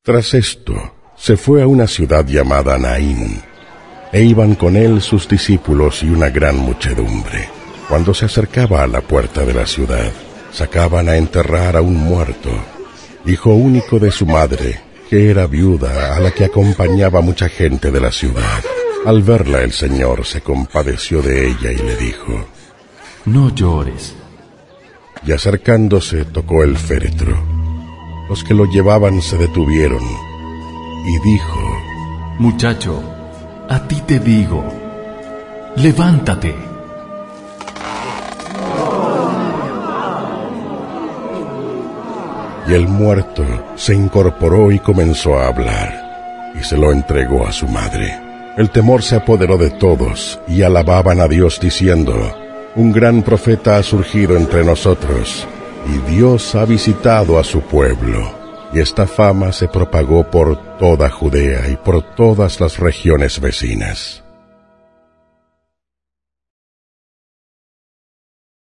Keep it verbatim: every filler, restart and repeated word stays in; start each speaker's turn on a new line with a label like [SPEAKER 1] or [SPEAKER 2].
[SPEAKER 1] Tras esto, se fue a una ciudad llamada Naín, e iban con él sus discípulos y una gran muchedumbre. Cuando se acercaba a la puerta de la ciudad, sacaban a enterrar a un muerto, hijo único de su madre, que era viuda, a la que acompañaba mucha gente de la ciudad. Al verla el Señor se compadeció de ella y le dijo:
[SPEAKER 2] «No llores».
[SPEAKER 1] Y acercándose tocó el féretro. Los que lo llevaban se detuvieron, y dijo:
[SPEAKER 2] «Muchacho, a ti te digo, levántate».
[SPEAKER 1] Y el muerto se incorporó y comenzó a hablar, y se lo entregó a su madre. El temor se apoderó de todos, y alababan a Dios diciendo: «Un gran profeta ha surgido entre nosotros, y Dios ha visitado a su pueblo». Y esta fama se propagó por toda Judea y por todas las regiones vecinas.